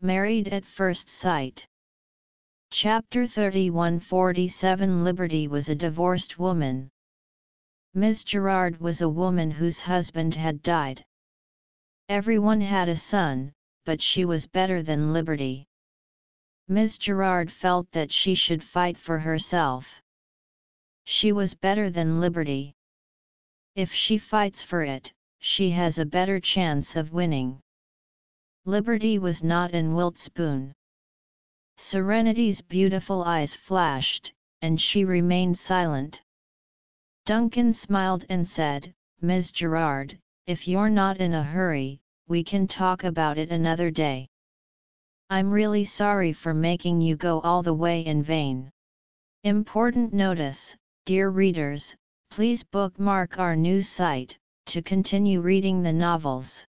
Married at First Sight. Chapter 3147. Liberty was a divorced woman. Ms. Gerard was a woman whose husband had died. Everyone had a son, but she was better than Liberty. Ms. Gerard felt that she should fight for herself. She was better than Liberty. If she fights for it, she has a better chance of winning. Liberty was not in Wiltspoon. Serenity's beautiful eyes flashed, and she remained silent. Duncan smiled and said, "Ms. Gerard, if you're not in a hurry, we can talk about it another day. I'm really sorry for making you go all the way in vain." Important notice, dear readers, please bookmark our news site, to continue reading the novels.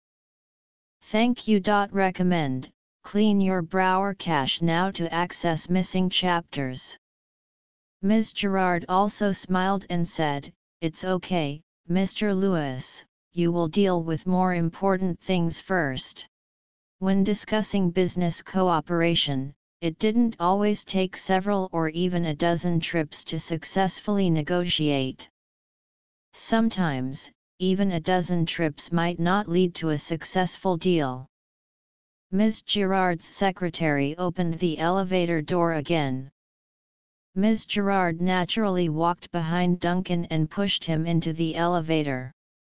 Thank you. Recommend, clean your browser cache now to access missing chapters. Ms. Gerard also smiled and said, "It's okay, Mr. Lewis, you will deal with more important things first." When discussing business cooperation, it didn't always take several or even a dozen trips to successfully negotiate. Sometimes, even a dozen trips might not lead to a successful deal. Ms. Gerard's secretary opened the elevator door again. Ms. Gerard naturally walked behind Duncan and pushed him into the elevator.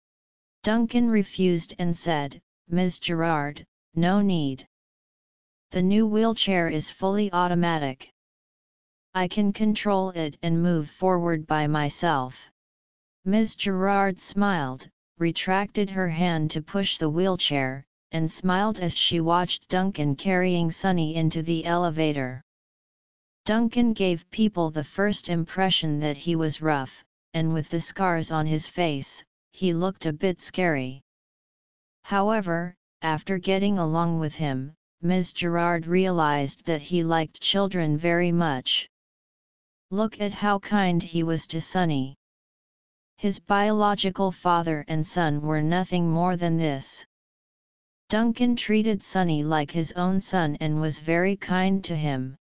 Duncan refused and said, "Ms. Gerard, no need. The new wheelchair is fully automatic. I can control it and move forward by myself." Ms. Gerard smiled, retracted her hand to push the wheelchair, and smiled as she watched Duncan carrying Sunny into the elevator. Duncan gave people the first impression that he was rough, and with the scars on his face, he looked a bit scary. However, after getting along with him, Ms. Gerard realized that he liked children very much. Look at how kind he was to Sunny. His biological father and son were nothing more than this. Duncan treated Sunny like his own son and was very kind to him.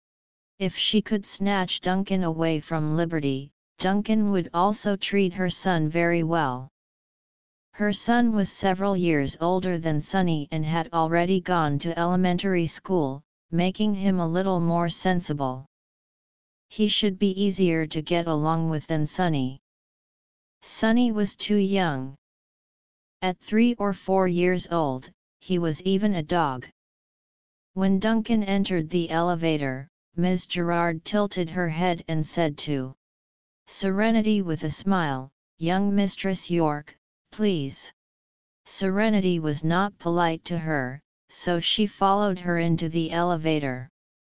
If she could snatch Duncan away from Liberty, Duncan would also treat her son very well. Her son was several years older than Sunny and had already gone to elementary school, making him a little more sensible. He should be easier to get along with than Sunny. Sunny was too young. At 3 or 4 years old, he was even a dog. When Duncan entered the elevator, Ms. Gerard tilted her head and said to Serenity with a smile, "Young Mistress York, please." Serenity was not polite to her, so she followed her into the elevator.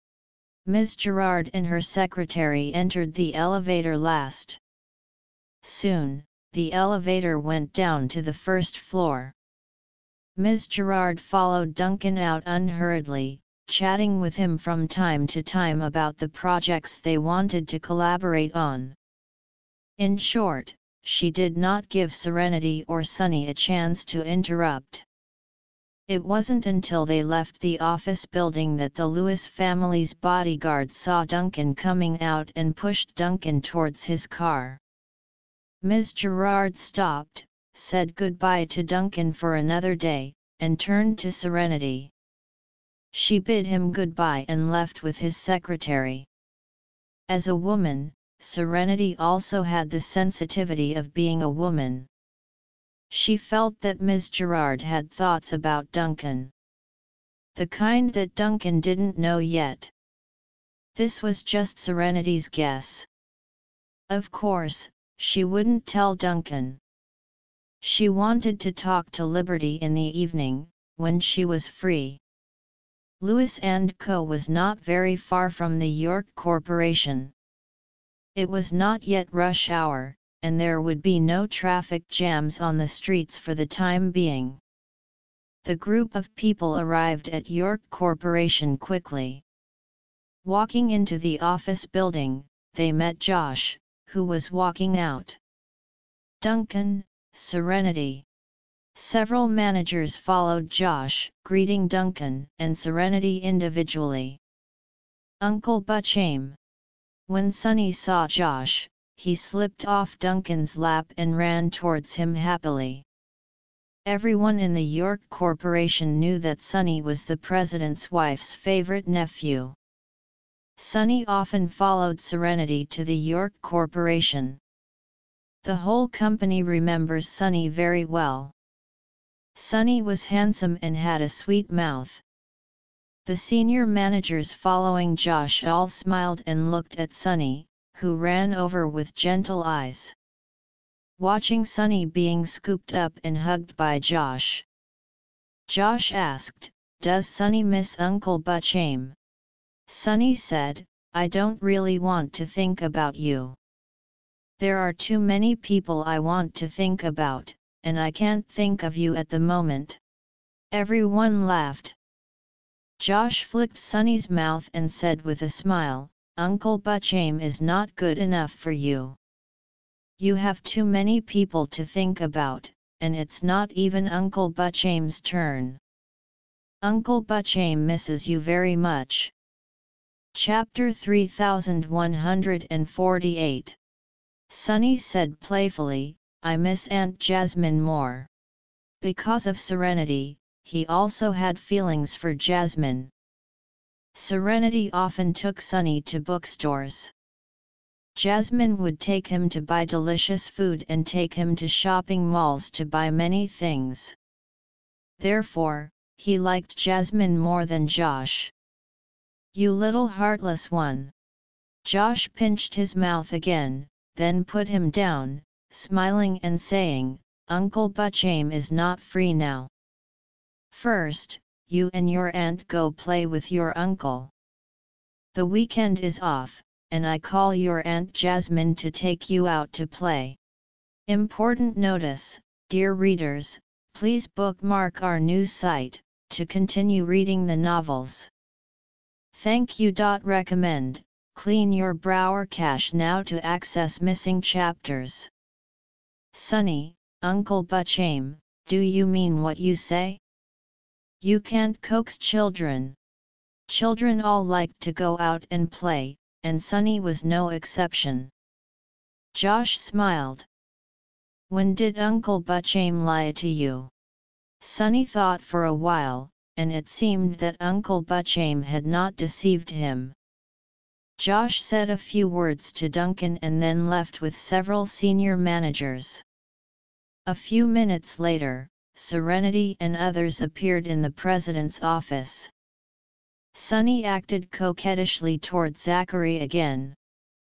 Ms. Gerard and her secretary entered the elevator last. Soon, the elevator went down to the first floor. Ms. Gerard followed Duncan out unhurriedly, chatting with him from time to time about the projects they wanted to collaborate on. In short, she did not give Serenity or Sunny a chance to interrupt. It wasn't until they left the office building that the Lewis family's bodyguard saw Duncan coming out and pushed Duncan towards his car. Ms. Gerard stopped, said goodbye to Duncan for another day, and turned to Serenity. She bid him goodbye and left with his secretary. As a woman, Serenity also had the sensitivity of being a woman. She felt that Ms. Gerard had thoughts about Duncan. The kind that Duncan didn't know yet. This was just Serenity's guess. Of course, she wouldn't tell Duncan. She wanted to talk to Liberty in the evening, when she was free. Lewis & Co. was not very far from the York Corporation. It was not yet rush hour, and there would be no traffic jams on the streets for the time being. The group of people arrived at York Corporation quickly. Walking into the office building, they met Josh, who was walking out. "Duncan, Serenity. Several managers followed Josh, greeting Duncan and Serenity individually. Uncle Buchame. When Sunny saw Josh, he slipped off Duncan's lap and ran towards him happily. Everyone in the York Corporation knew that Sunny was the president's wife's favorite nephew. Sunny often followed Serenity to the York Corporation. The whole company remembers Sunny very well. Sunny was handsome and had a sweet mouth. The senior managers following Josh all smiled and looked at Sunny, who ran over with gentle eyes. Watching Sunny being scooped up and hugged by Josh. Josh asked, "Does Sunny miss Uncle Buchame?" Sunny said, "I don't really want to think about you. There are too many people I want to think about, and I can't think of you at the moment." Everyone laughed. Josh flicked Sunny's mouth and said with a smile, "Uncle Buchame is not good enough for you. You have too many people to think about, and it's not even Uncle Buchame's turn. Uncle Buchame misses you very much." Chapter 3148. Sunny said playfully, "I miss Aunt Jasmine more." Because of Serenity, he also had feelings for Jasmine. Serenity often took Sunny to bookstores. Jasmine would take him to buy delicious food and take him to shopping malls to buy many things. Therefore, he liked Jasmine more than Josh. "You little heartless one." Josh pinched his mouth again, then put him down, smiling and saying, "Uncle Buchame is not free now. First, you and your aunt go play with your uncle. The weekend is off, and I call your Aunt Jasmine to take you out to play." Important notice, dear readers, please bookmark our news site, to continue reading the novels. Thank you. Recommend, clean your browser cache now to access missing chapters. Sunny, "Uncle Buchame, do you mean what you say? You can't coax children." Children all liked to go out and play, and Sunny was no exception. Josh smiled. "When did Uncle Buchame lie to you?" Sunny thought for a while, and it seemed that Uncle Buchame had not deceived him. Josh said a few words to Duncan and then left with several senior managers. A few minutes later, Serenity and others appeared in the president's office. Sunny acted coquettishly toward Zachary again.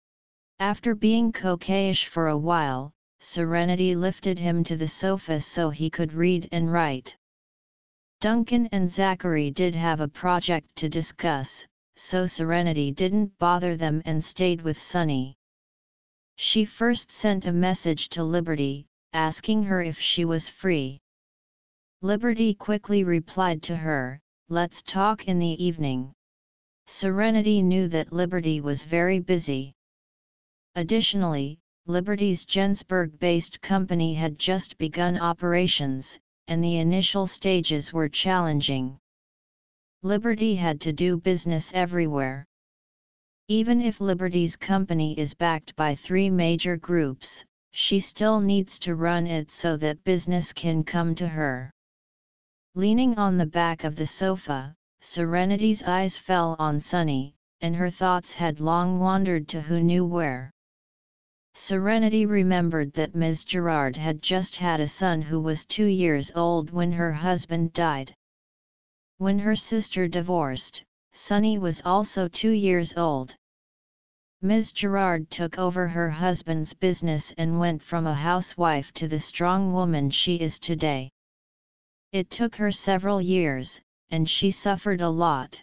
After being coquettish for a while, Serenity lifted him to the sofa so he could read and write. Duncan and Zachary did have a project to discuss, so Serenity didn't bother them and stayed with Sunny. She first sent a message to Liberty, asking her if she was free. Liberty quickly replied to her, "Let's talk in the evening." Serenity knew that Liberty was very busy. Additionally, Liberty's Jensburg-based company had just begun operations, and the initial stages were challenging. Liberty had to do business everywhere. Even if Liberty's company is backed by 3 major groups, she still needs to run it so that business can come to her. Leaning on the back of the sofa, Serenity's eyes fell on Sunny, and her thoughts had long wandered to who knew where. Serenity remembered that Ms. Gerard had just had a son who was 2 years old when her husband died. When her sister divorced, Sunny was also 2 years old. Ms. Gerard took over her husband's business and went from a housewife to the strong woman she is today. It took her several years, and she suffered a lot.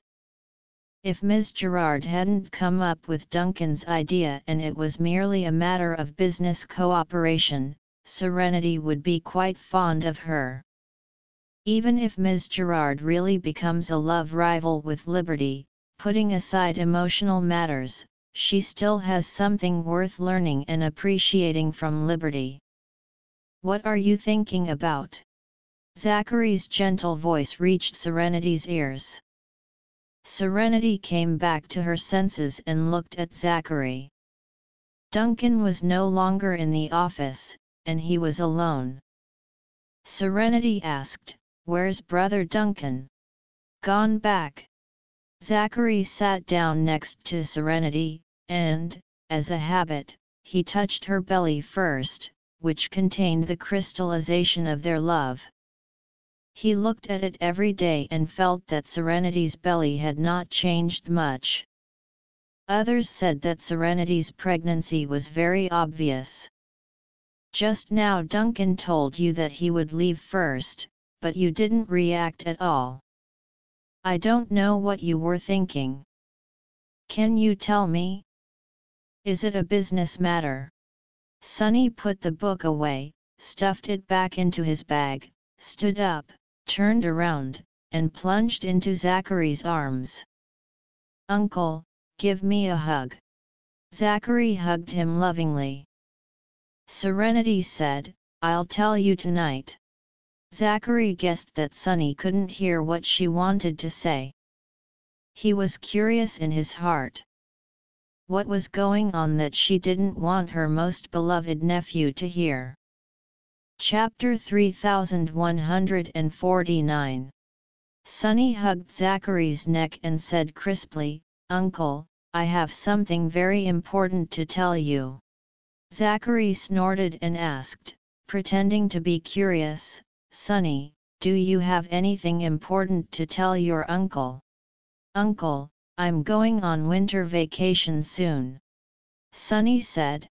If Ms. Gerard hadn't come up with Duncan's idea and it was merely a matter of business cooperation, Serenity would be quite fond of her. Even if Ms. Gerard really becomes a love rival with Liberty, putting aside emotional matters, she still has something worth learning and appreciating from Liberty. What are you thinking about? Zachary's gentle voice reached Serenity's ears. Serenity came back to her senses and looked at Zachary. Duncan was no longer in the office, and he was alone. Serenity asked, "Where's Brother Duncan?" "Gone back." Zachary sat down next to Serenity, and, as a habit, he touched her belly first, which contained the crystallization of their love. He looked at it every day and felt that Serenity's belly had not changed much. Others said that Serenity's pregnancy was very obvious. "Just now Duncan told you that he would leave first, but you didn't react at all. I don't know what you were thinking. Can you tell me? Is it a business matter?" Sonny put the book away, stuffed it back into his bag, stood up, turned around, and plunged into Zachary's arms. "Uncle, give me a hug." Zachary hugged him lovingly. Serenity said, "I'll tell you tonight." Zachary guessed that Sonny couldn't hear what she wanted to say. He was curious in his heart. What was going on that she didn't want her most beloved nephew to hear? Chapter 3149. Sonny hugged Zachary's neck and said crisply, "Uncle, I have something very important to tell you." Zachary snorted and asked, pretending to be curious, "Sonny, do you have anything important to tell your uncle?" "Uncle, I'm going on winter vacation soon," Sonny said.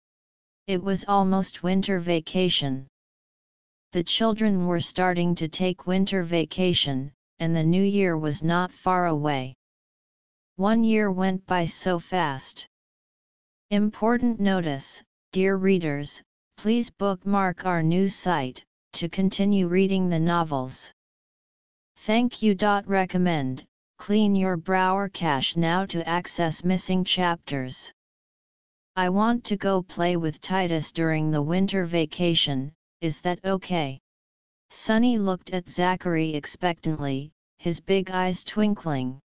It was almost winter vacation. The children were starting to take winter vacation, and the new year was not far away. 1 year went by so fast. Important notice, dear readers, please bookmark our news site to continue reading the novels. Thank you. Recommend, clean your browser cache now to access missing chapters. I want to go play with Titus during the winter vacation, is that okay? Sonny looked at Zachary expectantly, his big eyes twinkling.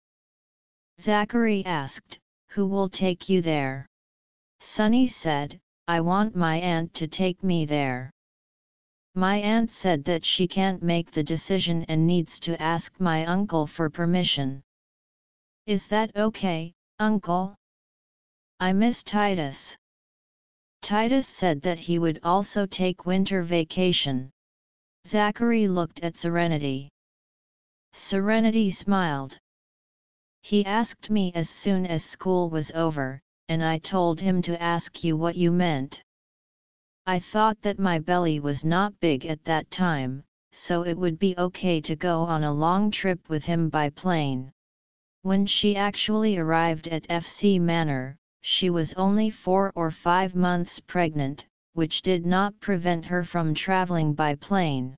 Zachary asked, "Who will take you there?" Sonny said, "I want my aunt to take me there. My aunt said that she can't make the decision and needs to ask my uncle for permission." "Is that okay, Uncle? I miss Titus." Titus said that he would also take winter vacation. Zachary looked at Serenity. Serenity smiled. "He asked me as soon as school was over, and I told him to ask you what you meant. I thought that my belly was not big at that time, so it would be okay to go on a long trip with him by plane." When she actually arrived at FC Manor, she was only 4 or 5 months pregnant, which did not prevent her from traveling by plane.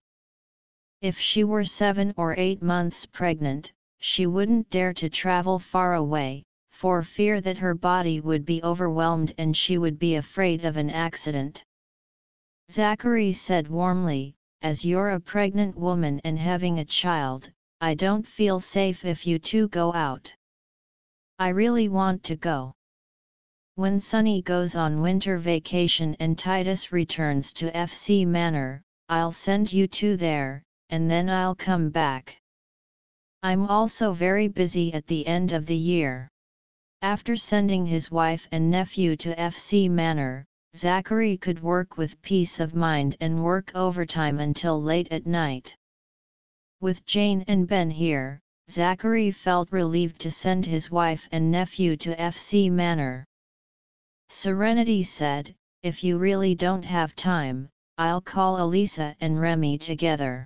If she were 7 or 8 months pregnant, she wouldn't dare to travel far away, for fear that her body would be overwhelmed and she would be afraid of an accident. Zachary said warmly, "As you're a pregnant woman and having a child, I don't feel safe if you two go out. I really want to go. When Sonny goes on winter vacation and Titus returns to FC Manor, I'll send you two there, and then I'll come back. I'm also very busy at the end of the year." After sending his wife and nephew to FC Manor, Zachary could work with peace of mind and work overtime until late at night. With Jane and Ben here, Zachary felt relieved to send his wife and nephew to FC Manor. Serenity said, "If you really don't have time, I'll call Elisa and Remy together.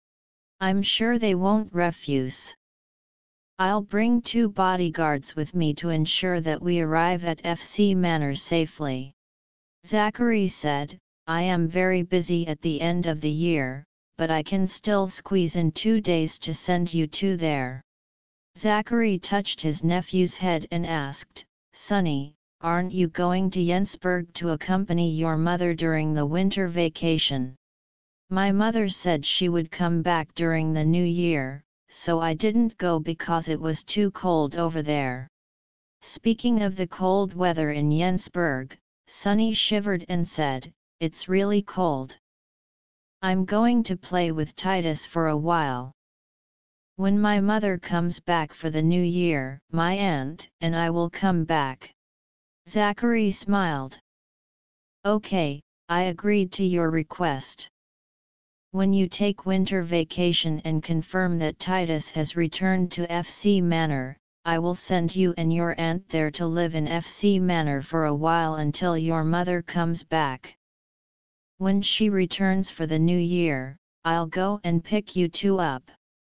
I'm sure they won't refuse. I'll bring 2 bodyguards with me to ensure that we arrive at FC Manor safely." Zachary said, "I am very busy at the end of the year, but I can still squeeze in 2 days to send you two there." Zachary touched his nephew's head and asked, "Sonny, aren't you going to Jensburg to accompany your mother during the winter vacation?" My mother said she would come back during the new year, so I didn't go because it was too cold over there. Speaking of the cold weather in Jensburg, Sunny shivered and said, "It's really cold. I'm going to play with Titus for a while. When my mother comes back for the new year, my aunt and I will come back." Zachary smiled. "Okay, I agreed to your request. When you take winter vacation and confirm that Titus has returned to FC Manor, I will send you and your aunt there to live in FC Manor for a while until your mother comes back. When she returns for the new year, I'll go and pick you two up.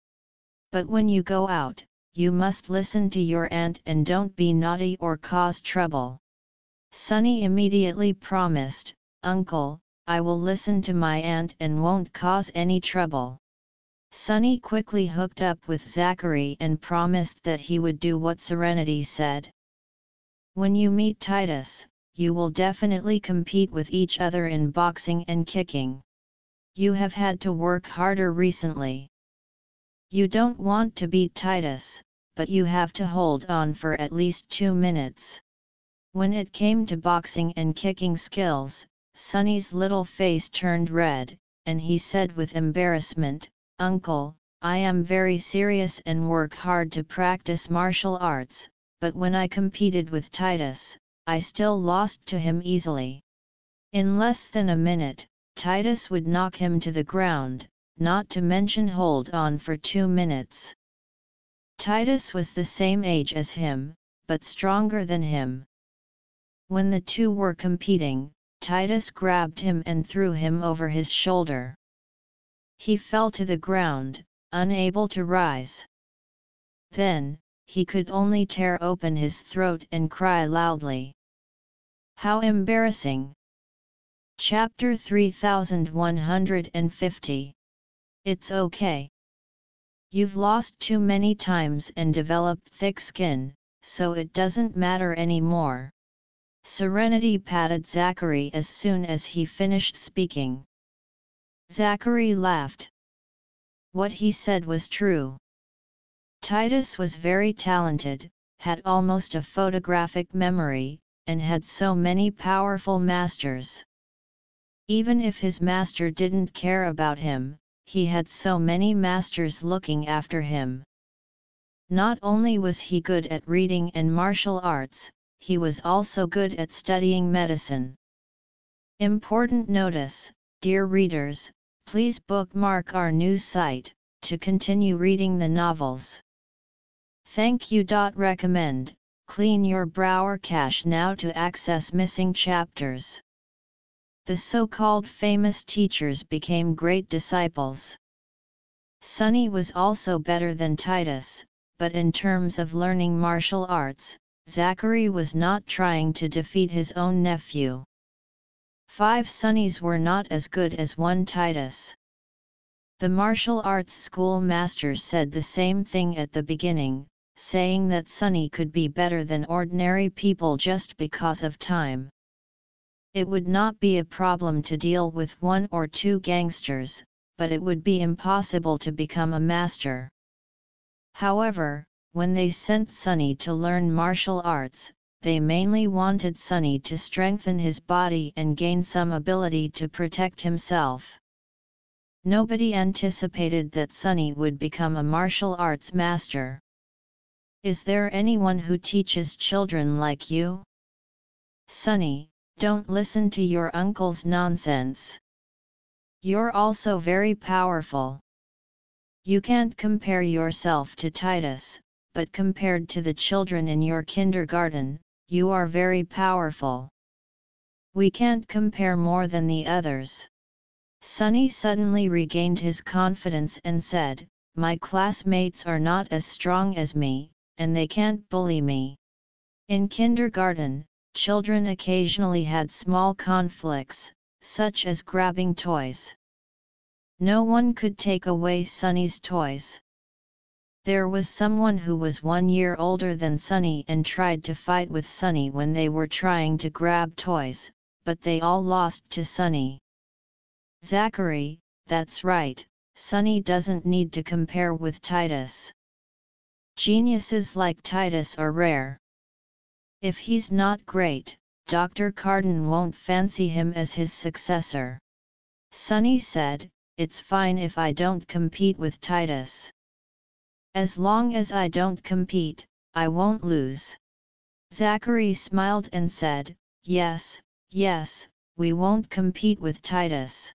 But when you go out, you must listen to your aunt and don't be naughty or cause trouble." Sunny immediately promised, "Uncle, I will listen to my aunt and won't cause any trouble." Sunny quickly hooked up with Zachary and promised that he would do what Serenity said. "When you meet Titus, you will definitely compete with each other in boxing and kicking. You have had to work harder recently. You don't want to beat Titus, but you have to hold on for at least 2 minutes." When it came to boxing and kicking skills, Sunny's little face turned red, and he said with embarrassment, "Uncle, I am very serious and work hard to practice martial arts, but when I competed with Titus, I still lost to him easily. In less than a minute, Titus would knock him to the ground, not to mention hold on for 2 minutes. Titus was the same age as him, but stronger than him. When the two were competing, Titus grabbed him and threw him over his shoulder. He fell to the ground, unable to rise. Then, he could only tear open his throat and cry loudly. How embarrassing! Chapter 3150. It's okay. You've lost too many times and developed thick skin, so it doesn't matter anymore. Serenity patted Zachary as soon as he finished speaking. Zachary laughed. What he said was true. Titus was very talented, had almost a photographic memory, and had so many powerful masters. Even if his master didn't care about him, he had so many masters looking after him. Not only was he good at reading and martial arts, he was also good at studying medicine. Important notice, dear readers, please bookmark our news site, to continue reading the novels. Thank you. Recommend, clean your browser cache now to access missing chapters. The so-called famous teachers became great disciples. Sunny was also better than Titus, but in terms of learning martial arts, Zachary was not trying to defeat his own nephew. 5 Sunnies were not as good as 1 Titus. The martial arts school master said the same thing at the beginning, saying that Sunny could be better than ordinary people just because of time. It would not be a problem to deal with 1 or 2 gangsters, but it would be impossible to become a master. However, when they sent Sunny to learn martial arts, they mainly wanted Sunny to strengthen his body and gain some ability to protect himself. Nobody anticipated that Sunny would become a martial arts master. Is there anyone who teaches children like you? Sunny, don't listen to your uncle's nonsense. You're also very powerful. You can't compare yourself to Titus, but compared to the children in your kindergarten, you are very powerful. We can't compare more than the others. Sunny suddenly regained his confidence and said, "My classmates are not as strong as me, and they can't bully me." In kindergarten, children occasionally had small conflicts, such as grabbing toys. No one could take away Sunny's toys. There was someone who was 1 year older than Sunny and tried to fight with Sunny when they were trying to grab toys, but they all lost to Sunny. Zachary, that's right, Sunny doesn't need to compare with Titus. Geniuses like Titus are rare. If he's not great, Dr. Carden won't fancy him as his successor. Sunny said, "It's fine if I don't compete with Titus. As long as I don't compete, I won't lose." Zachary smiled and said, "Yes, yes, we won't compete with Titus.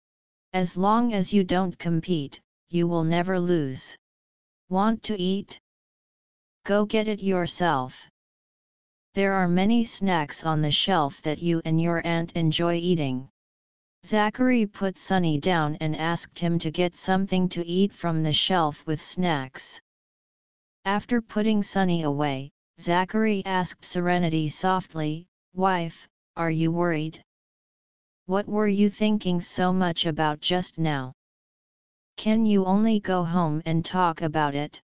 As long as you don't compete, you will never lose. Want to eat? Go get it yourself. There are many snacks on the shelf that you and your aunt enjoy eating." Zachary put Sunny down and asked him to get something to eat from the shelf with snacks. After putting Sunny away, Zachary asked Serenity softly, "Wife, are you worried? What were you thinking so much about just now? Can you only go home and talk about it?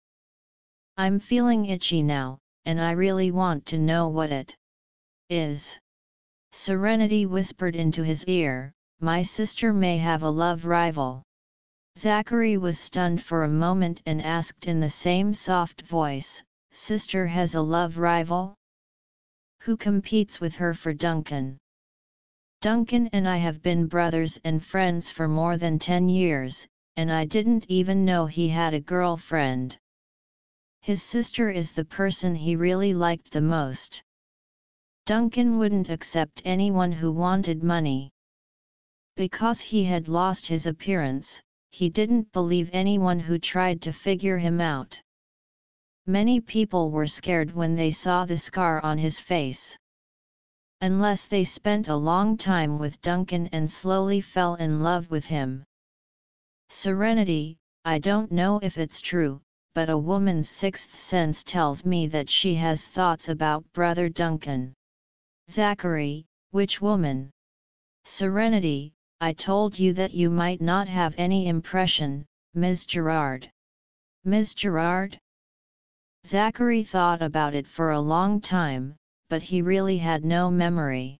I'm feeling itchy now, and I really want to know what it is." Serenity whispered into his ear, "My sister may have a love rival." Zachary was stunned for a moment and asked in the same soft voice, "Sister has a love rival? Who competes with her for Duncan?" "Duncan and I have been brothers and friends for more than 10 years, and I didn't even know he had a girlfriend. His sister is the person he really liked the most. Duncan wouldn't accept anyone who wanted money. Because he had lost his appearance, he didn't believe anyone who tried to figure him out. Many people were scared when they saw the scar on his face. Unless they spent a long time with Duncan and slowly fell in love with him." "Serenity, I don't know if it's true, but a woman's sixth sense tells me that she has thoughts about Brother Duncan." "Zachary, which woman?" "Serenity, I told you that you might not have any impression, Ms. Gerard." "Ms. Gerard?" Zachary thought about it for a long time, but he really had no memory.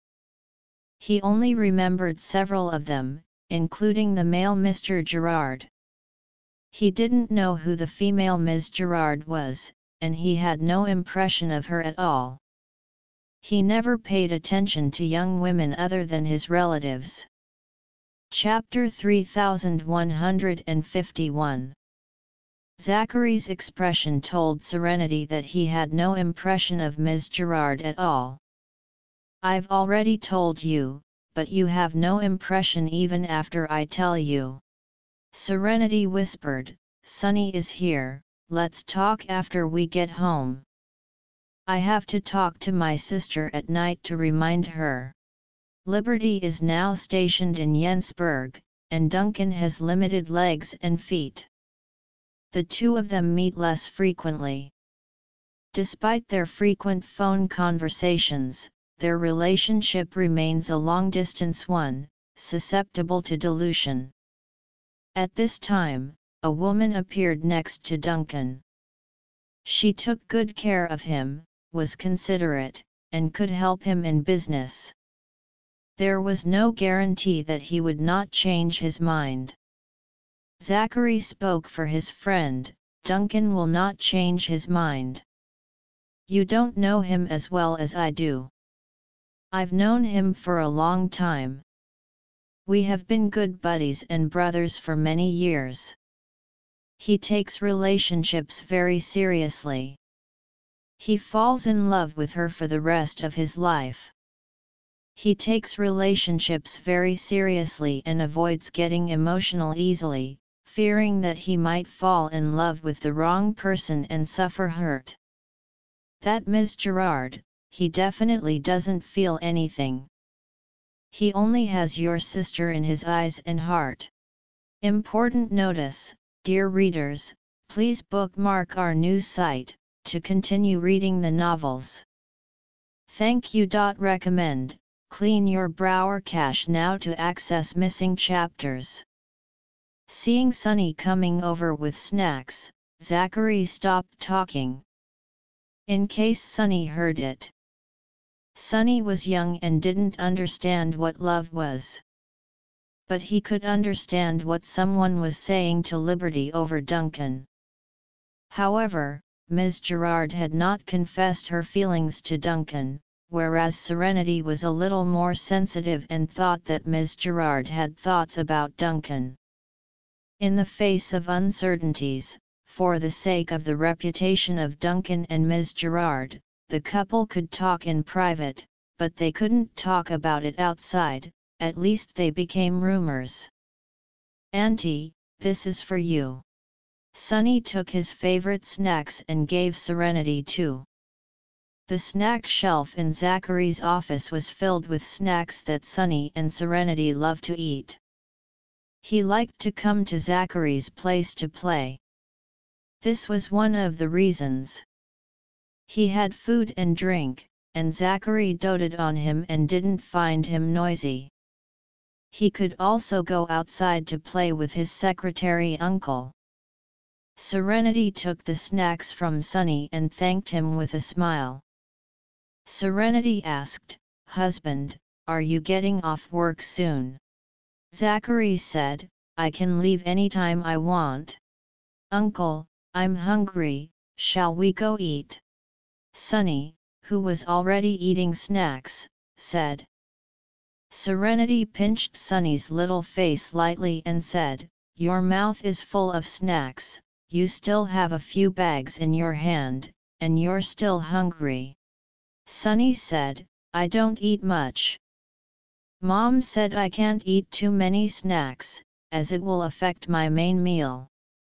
He only remembered several of them, including the male Mr. Gerard. He didn't know who the female Ms. Gerard was, and he had no impression of her at all. He never paid attention to young women other than his relatives. Chapter 3151. Zachary's expression told Serenity that he had no impression of Ms. Gerard at all. "I've already told you, but you have no impression even after I tell you." Serenity whispered, "Sunny is here, let's talk after we get home. I have to talk to my sister at night to remind her. Liberty is now stationed in Jensburg, and Duncan has limited legs and feet. The two of them meet less frequently. Despite their frequent phone conversations, their relationship remains a long-distance one, susceptible to dilution." At this time, a woman appeared next to Duncan. She took good care of him, was considerate, and could help him in business. There was no guarantee that he would not change his mind. Zachary spoke for his friend, "Duncan will not change his mind. You don't know him as well as I do. I've known him for a long time. We have been good buddies and brothers for many years. He takes relationships very seriously. He falls in love with her for the rest of his life. He takes relationships very seriously and avoids getting emotional easily, fearing that he might fall in love with the wrong person and suffer hurt. That Ms. Gerard, he definitely doesn't feel anything. He only has your sister in his eyes and heart." Important notice, dear readers, please bookmark our news site, to continue reading the novels. Thank you. Recommend, clean your browser cache now to access missing chapters. Seeing Sunny coming over with snacks, Zachary stopped talking. In case Sunny heard it. Sunny was young and didn't understand what love was. but he could understand what someone was saying to Liberty over Duncan. However, Ms. Gerard had not confessed her feelings to Duncan, whereas Serenity was a little more sensitive and thought that Ms. Gerard had thoughts about Duncan. In the face of uncertainties, for the sake of the reputation of Duncan and Ms. Gerard, the couple could talk in private, but they couldn't talk about it outside. At least they became rumors. "Auntie, this is for you." Sunny took his favorite snacks and gave Serenity two. The snack shelf in Zachary's office was filled with snacks that Sunny and Serenity loved to eat. He liked to come to Zachary's place to play. This was one of the reasons. He had food and drink, and Zachary doted on him and didn't find him noisy. He could also go outside to play with his secretary uncle. Serenity took the snacks from Sunny and thanked him with a smile. Serenity asked, "Husband, are you getting off work soon?" Zachary said, "I can leave anytime I want." "Uncle, I'm hungry, shall we go eat?" Sunny, who was already eating snacks, said. Serenity pinched Sunny's little face lightly and said, "Your mouth is full of snacks, you still have a few bags in your hand, and you're still hungry." Sunny said, "I don't eat much. Mom said I can't eat too many snacks, as it will affect my main meal.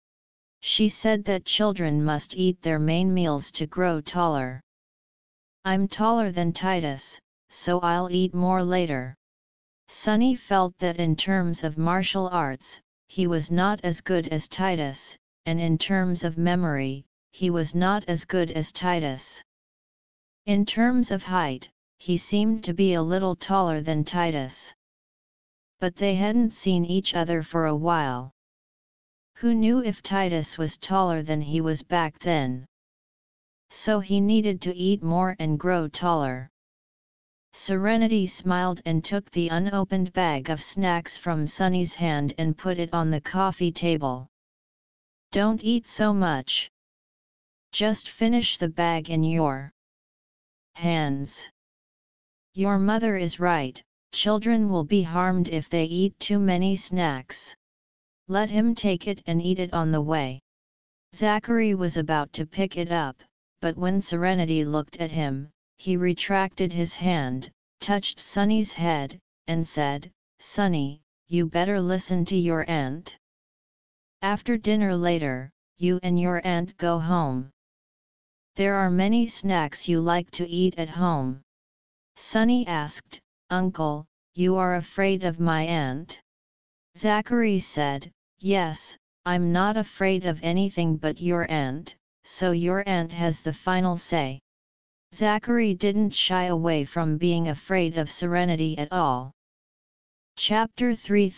She said that children must eat their main meals to grow taller. I'm taller than Titus, so I'll eat more later." Sunny felt that in terms of martial arts, he was not as good as Titus, and in terms of memory, he was not as good as Titus. In terms of height, he seemed to be a little taller than Titus. But they hadn't seen each other for a while. Who knew if Titus was taller than he was back then? So he needed to eat more and grow taller. Serenity smiled and took the unopened bag of snacks from Sunny's hand and put it on the coffee table. "Don't eat so much. Just finish the bag in your hands. Your mother is right, children will be harmed if they eat too many snacks. Let him take it and eat it on the way." Zachary was about to pick it up, but when Serenity looked at him, he retracted his hand, touched Sunny's head, and said, "Sunny, you better listen to your aunt. After dinner later, you and your aunt go home. There are many snacks you like to eat at home." Sunny asked, "Uncle, you are afraid of my aunt?" Zachary said, "Yes, I'm not afraid of anything but your aunt, so your aunt has the final say." Zachary didn't shy away from being afraid of Serenity at all. Chapter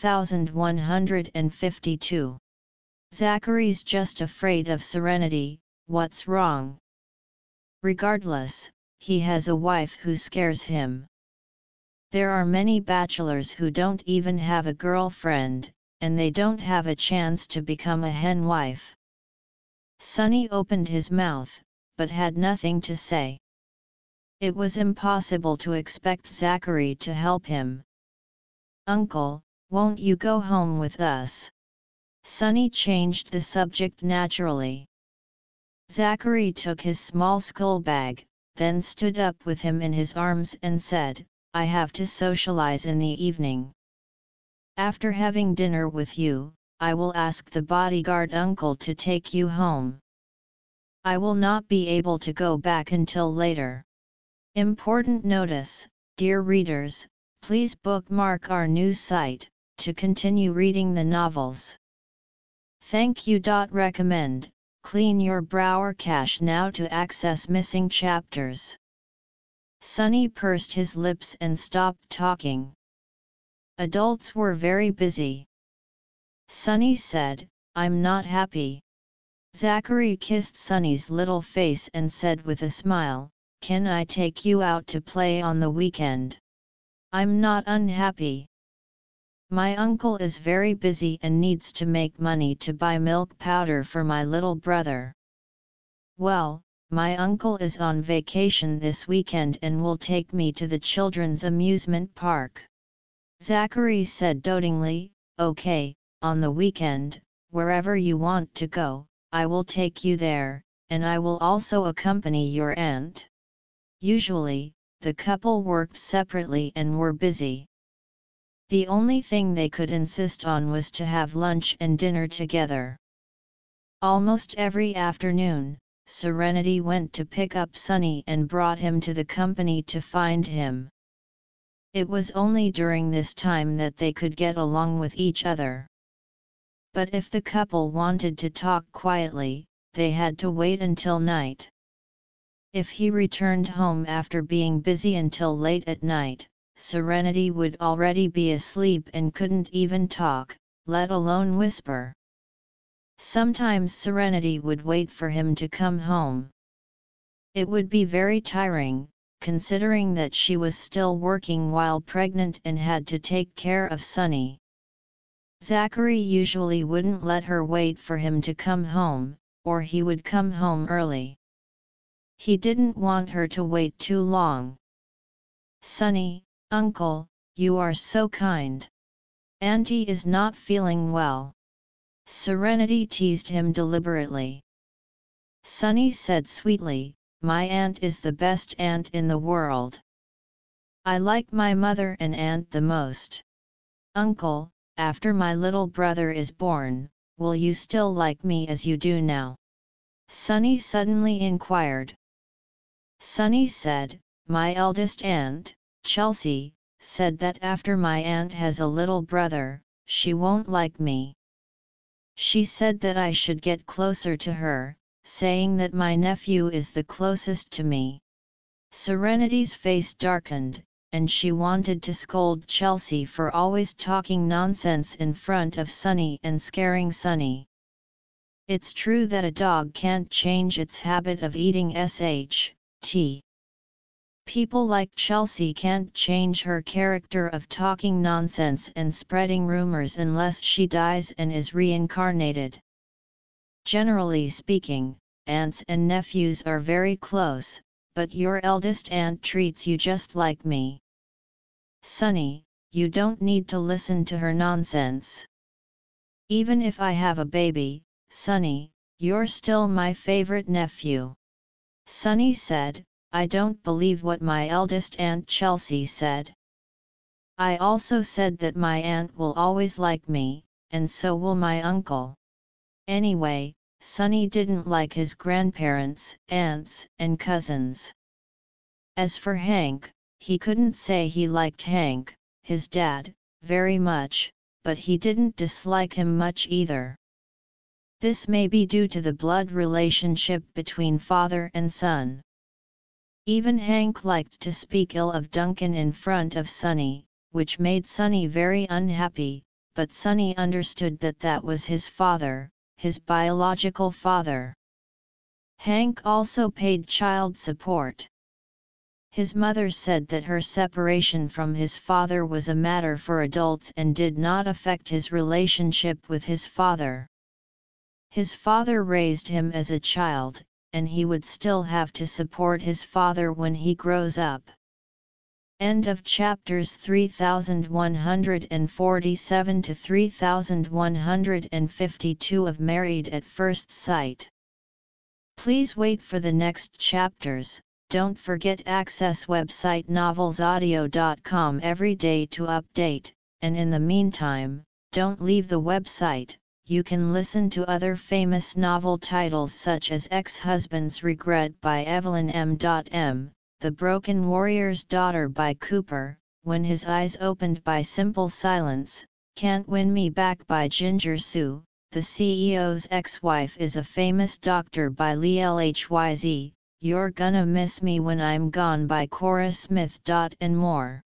3152. Zachary's just afraid of Serenity, what's wrong? Regardless, he has a wife who scares him. There are many bachelors who don't even have a girlfriend, and they don't have a chance to become a hen wife. Sunny opened his mouth, but had nothing to say. It was impossible to expect Zachary to help him. "Uncle, won't you go home with us?" Sunny changed the subject naturally. Zachary took his small school bag, then stood up with him in his arms and said, "I have to socialize in the evening. After having dinner with you, I will ask the bodyguard uncle to take you home. I will not be able to go back until later." Important notice, dear readers, please bookmark our news site, to continue reading the novels. Thank you. Recommend, clean your browser cache now to access missing chapters. Sunny pursed his lips and stopped talking. Adults were very busy. Sunny said, "I'm not happy." Zachary kissed Sunny's little face and said with a smile, "Can I take you out to play on the weekend? I'm not unhappy." My uncle is very busy and needs to make money to buy milk powder for my little brother. Well, my uncle is on vacation this weekend and will take me to the children's amusement park. Zachary said dotingly, okay, on the weekend, wherever you want to go, I will take you there, and I will also accompany your aunt. Usually, the couple worked separately and were busy. The only thing they could insist on was to have lunch and dinner together. Almost every afternoon, Serenity went to pick up Sunny and brought him to the company to find him. It was only during this time that they could get along with each other. But if the couple wanted to talk quietly, they had to wait until night. If he returned home after being busy until late at night, Serenity would already be asleep and couldn't even talk, let alone whisper. Sometimes Serenity would wait for him to come home. It would be very tiring, considering that she was still working while pregnant and had to take care of Sunny. Zachary usually wouldn't let her wait for him to come home, or he would come home early. He didn't want her to wait too long. Sunny, Uncle, you are so kind. Auntie is not feeling well. Serenity teased him deliberately. Sunny said sweetly, my aunt is the best aunt in the world. I like my mother and aunt the most. Uncle, after my little brother is born, will you still like me as you do now? Sunny suddenly inquired. Sunny said, my eldest aunt, Chelsea, said that after my aunt has a little brother, she won't like me. She said that I should get closer to her, saying that my nephew is the closest to me. Serenity's face darkened, and she wanted to scold Chelsea for always talking nonsense in front of Sunny and scaring Sunny. It's true that a dog can't change its habit of eating sh.t. People like Chelsea can't change her character of talking nonsense and spreading rumors unless she dies and is reincarnated. Generally speaking, aunts and nephews are very close, but your eldest aunt treats you just like me. Sunny, you don't need to listen to her nonsense. Even if I have a baby, Sunny, you're still my favorite nephew. Sunny said, I don't believe what my eldest aunt Chelsea said. I also said that my aunt will always like me, and so will my uncle. Anyway, Sunny didn't like his grandparents, aunts, and cousins. As for Hank, he couldn't say he liked Hank, his dad, very much, but he didn't dislike him much either. This may be due to the blood relationship between father and son. Even Hank liked to speak ill of Duncan in front of Sunny, which made Sunny very unhappy, but Sunny understood that that was his father, his biological father. Hank also paid child support. His mother said that her separation from his father was a matter for adults and did not affect his relationship with his father. His father raised him as a child, and he would still have to support his father when he grows up. End of chapters 3147 to 3152 of Married at First Sight. Please wait for the next chapters. Don't forget access website novelsaudio.com every day to update, and in the meantime, don't leave the website. You can listen to other famous novel titles such as Ex-Husband's Regret by Evelyn M. The Broken Warrior's Daughter by Cooper, When His Eyes Opened by Simple Silence, Can't Win Me Back by Ginger Sue, The CEO's Ex-Wife is a Famous Doctor by Lee Lhyz, You're Gonna Miss Me When I'm Gone by Cora Smith. And more.